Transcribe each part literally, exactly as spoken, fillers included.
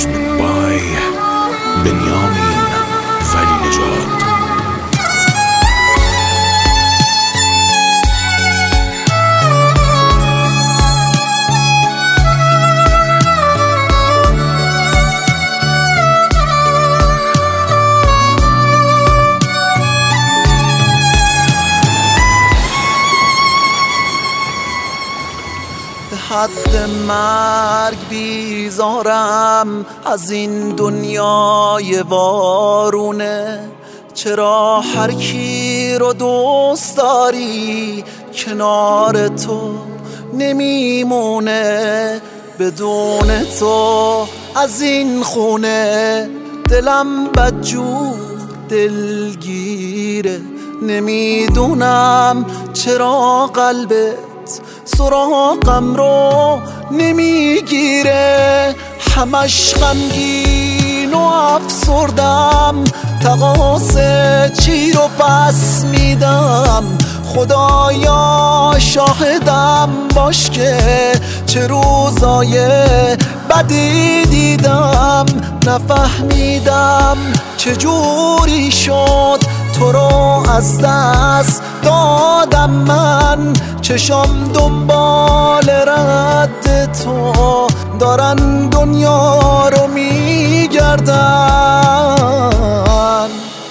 Management by بنیامین ولی نژاد. حد مرگ بیزارم از این دنیای وارونه. چرا هر کی رو دوست داری کنار تو نمیمونه؟ بدون تو از این خونه دلم بدجور دلگیره. نمیدونم چرا قلبت سراغم رو نمیگیره. همش غمگین و افسردم، تقاص چی رو پس میدم؟ خدایا شاهدم باش که چه روزای بدی دیدم. نفهمیدم چجوری شد تو رو از دست دادم من. چشم دنبال رد تو دارن دنیا رو میگردن.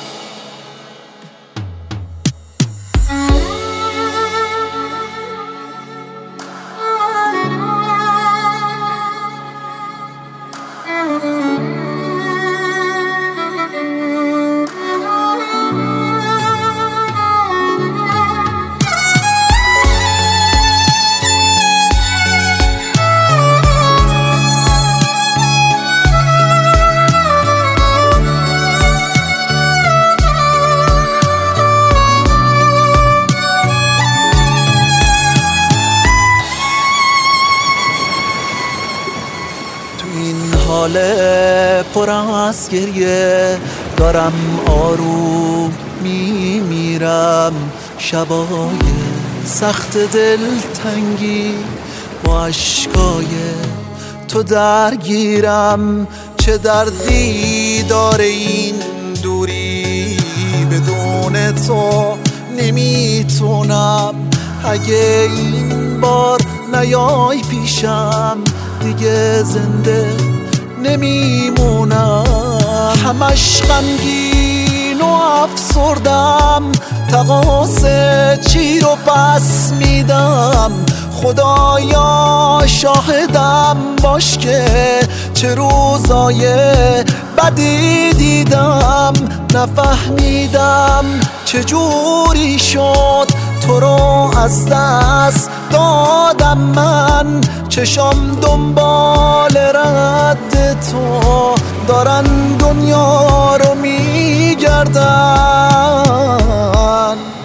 حال پر از گریه دارم آروم میمیرم. شبای سخت دلتنگی با عشقای تو درگیرم. چه دردی داره این دوری، بدون تو نمیتونم. اگه این بار نیای پیشم دیگه زنده نمیمونم. همش غمگین و افسردم، تقاص چی رو پس میدم؟ خدایا شاهدم باش که چه روزای بدی دیدم. نفهمیدم چجوری شد تو رو از دست دادم من. چشم دنبال رد تو دارن دنیا رو میگردن.